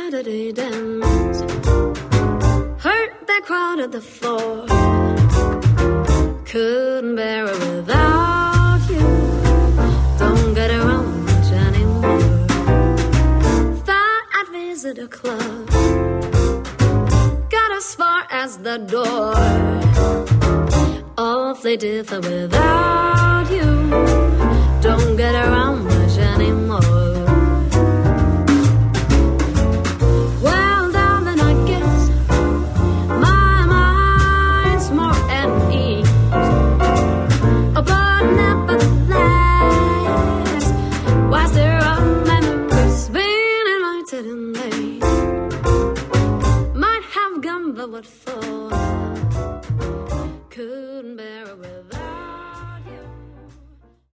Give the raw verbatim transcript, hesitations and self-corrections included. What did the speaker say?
Saturday dance. Heard that crowd at the floor. Couldn't bear it without you. Don't get around much anymore. Thought I'd visit a club. Got as far as the door. Awfully different without you. Don't get around much anymore. Well, darling, I guess my mind's more at ease. Oh, but nevertheless, why there are memories spinning right in there? Might have gone, but what for?